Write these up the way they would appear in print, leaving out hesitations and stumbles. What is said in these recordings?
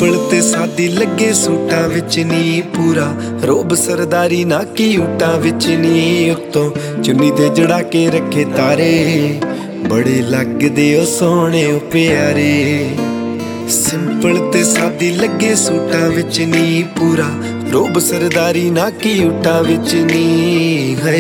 Simple ਤੇ ਸਾਦੀ ਲੱਗੇ ਸੂਟਾਂ ਵਿੱਚ ਨੀ, ਪੂਰਾ ਰੋਬ ਸਰਦਾਰੀ ਨਾ ਕੀ ਊਟਾਂ ਵਿੱਚ ਨੀ। ਉੱਤੋਂ ਚੁੰਨੀ ਤੇ ਜੜਾ ਕੇ ਰੱਖੇ ਤਾਰੇ, ਬੜੇ ਲੱਗਦੇ ਓ ਸੋਹਣੇ ਓ ਪਿਆਰੇ। ਸਿੰਪਲ ਤੇ ਸਾਦੀ ਲੱਗੇ ਸੂਟਾਂ ਵਿੱਚ ਨੀ, ਪੂਰਾ ਰੋਬ ਸਰਦਾਰੀ ਨਾ ਕੀ ਊਟਾਂ ਵਿੱਚ ਨੀ ਹੈ।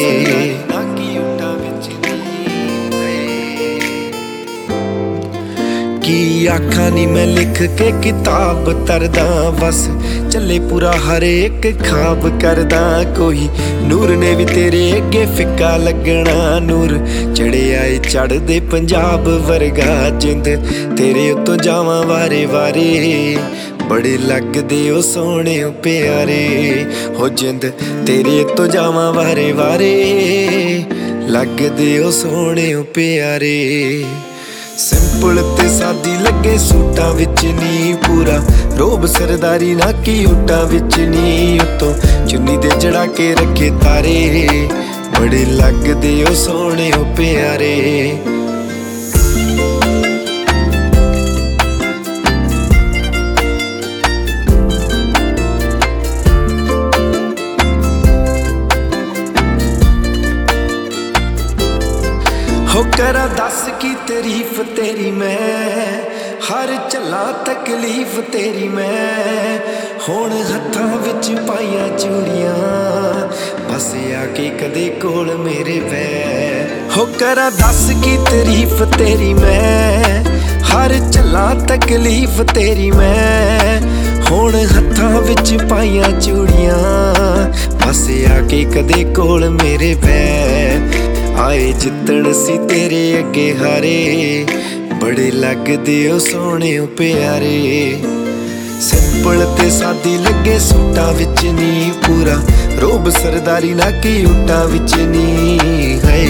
ਕੀ ਆਖਾਂ ਨੀ ਮੈਂ ਲਿਖ ਕੇ ਕਿਤਾਬ ਤਰਦਾ, ਬਸ ਚੱਲੇ ਪੂਰਾ ਹਰੇਕ ਖਾਬ ਕਰਦਾ। ਕੋਈ ਨੂਰ ਨੇ ਵੀ ਤੇਰੇ ਅੱਗੇ ਫਿੱਕਾ ਲੱਗਣਾ, ਨੂਰ ਚੜਿਆ ਏ ਚੜ੍ਹਦੇ ਪੰਜਾਬ ਵਰਗਾ। ਜਿੰਦ ਤੇਰੇ ਉੱਤੋਂ ਜਾਵਾਂ ਵਾਰੇ ਵਾਰੇ, ਬੜੇ ਲੱਗਦੇ ਓ ਸੋਹਣੇ ਓ ਪਿਆਰੇ। ਹੋ ਜਿੰਦ ਤੇਰੇ ਉੱਤੋਂ ਜਾਵਾਂ ਵਾਰੇ ਵਾਰੇ, ਲੱਗਦੇ ਓ ਸੋਹਣੇ ਓ ਪਿਆਰੇ। ਸਿੰਪਲ ਤੇ ਸਾਦੀ ਲੱਗੇ ਸੂਟਾਂ ਵਿੱਚ ਨੀ, ਪੂਰਾ ਰੋਬ ਸਰਦਾਰੀ ਨਾ ਕੀ ਊਟਾਂ ਵਿੱਚ ਨੀ। ਉੱਤੋਂ ਚੁੰਨੀ ਤੇ ਜੜਾ ਕੇ ਰੱਖੇ ਤਾਰੇ, ਬੜੇ ਲੱਗਦੇ ਓ ਸੋਹਣੇ ਓ ਪਿਆਰੇ। ਹੋ ਕਰਾਂ ਦੱਸ ਕੀ ਤਾਰੀਫ ਤੇਰੀ ਮੈਂ, ਹਰ ਝੱਲਾ ਤਕਲੀਫ ਤੇਰੀ ਮੈਂ। ਹੁਣ ਹੱਥਾਂ ਵਿੱਚ ਪਾਈਆਂ ਚੂੜੀਆਂ, ਬਸ ਆ ਕੇ ਕਦੇ ਕੋਲ ਮੇਰੇ ਪੈ। ਹੋ ਕਰਾਂ ਦੱਸ ਕੀ ਤਾਰੀਫ ਤੇਰੀ ਮੈਂ, ਹਰ ਝੱਲਾ ਤਕਲੀਫ ਤੇਰੀ ਮੈਂ। ਹੁਣ ਹੱਥਾਂ ਵਿੱਚ ਪਾਈਆਂ ਚੂੜੀਆਂ, ਬਸ ਆ ਕੇ ਕਦੇ ਕੋਲ ਮੇਰੇ ਪੈ। ਆਏ ਜਿੱਤਣ ਸੀ ਤੇਰੇ ਅੱਗੇ ਹਾਰੇ, ਬੜੇ ਲੱਗਦੇ ਓ ਸੋਹਣੇ ਓ ਪਿਆਰੇ। ਸਿੰਪਲ ਤੇ ਸਾਦੀ ਲੱਗੇ ਸੂਟਾਂ ਵਿੱਚ ਨੀ, ਪੂਰਾ ਰੋਬ ਸਰਦਾਰੀ ਨਾ ਕੀ ਊਟਾਂ ਵਿੱਚ ਨੀ ਹੈ।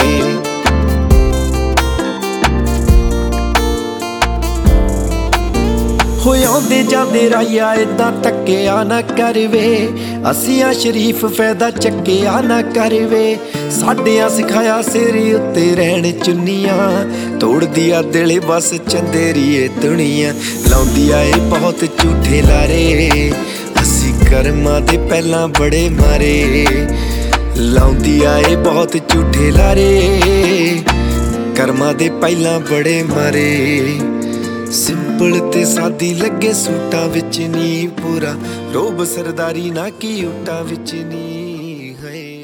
ਹੋ ਆਉਂਦੇ ਜਾਂਦੇ ਰਾਇਆ ਏਦਾਂ ਧੱਕਿਆ ਨਾ ਕਰਵੇ, ਅਸੀਂ ਆ ਸ਼ਰੀਫ ਫਾਇਦਾ ਚੱਕਿਆ ਨਾ ਕਰਵੇ। ਸਾਡਿਆਂ ਸਿਖਾਇਆ ਸਿਰ ਉੱਤੇ ਰਹਿਣ ਚੁੰਨੀਆਂ, ਤੋੜਦੀ ਆ ਦਿਲ ਬਸ ਚੰਦੇਰੀਏ ਦੁਨੀਆ। ਲਾਉਂਦੀ ਆ ਏ ਬਹੁਤ ਝੂਠੇ ਲਾਰੇ, ਅਸੀਂ ਕਰਮਾਂ ਦੇ ਪਹਿਲਾਂ ਬੜੇ ਮਾਰੇ। ਲਾਉਂਦੀ ਆ ਏ ਬਹੁਤ ਝੂਠੇ ਲਾਰੇ, ਕਰਮਾਂ ਦੇ ਪਹਿਲਾਂ ਬੜੇ ਮਾਰੇ। ਸਿੰਪਲ ਤੇ ਸਾਦੀ ਲੱਗੇ ਸੂਟਾਂ ਵਿੱਚ ਨੀ, ਪੂਰਾ ਰੋਬ ਸਰਦਾਰੀ ਨਾ ਕੀ ਊਟਾਂ ਵਿੱਚ ਨੀ ਹੈ।